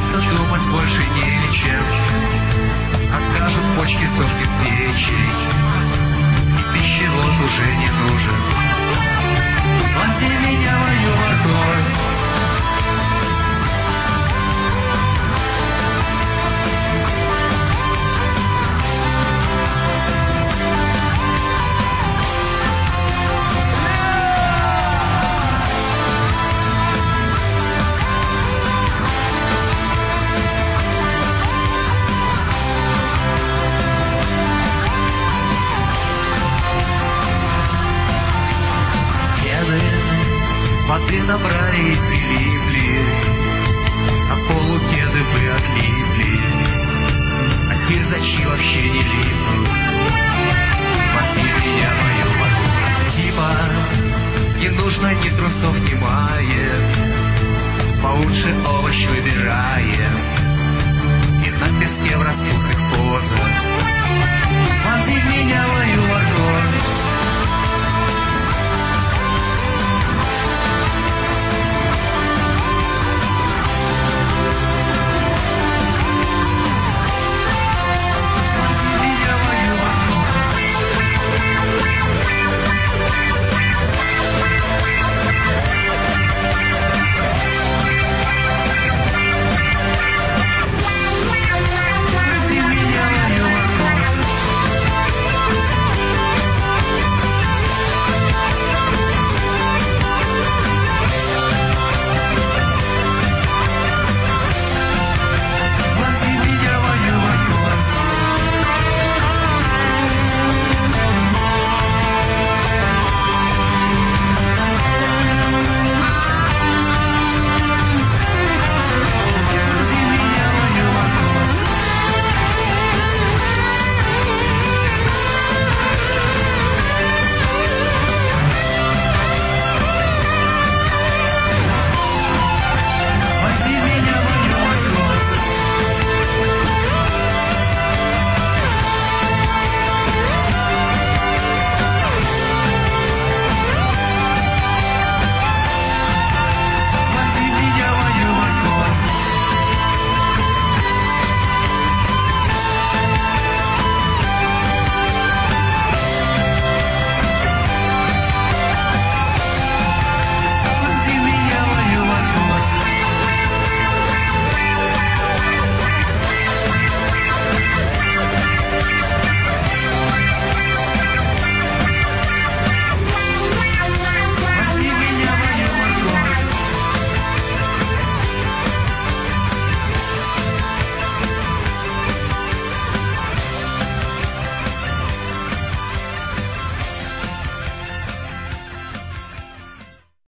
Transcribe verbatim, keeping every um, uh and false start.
Просто думать больше нечем. Откажут почки сохнет печень, и пищевод уже не нужен. Возьми меня мою морковь. Воды набрали и прилипли, а полукеды бы отлипли. А кирзачи вообще не липнут. Возьми меня мою морковь. Типа не нужно ни трусов, ни маек, получше овощ выбирай.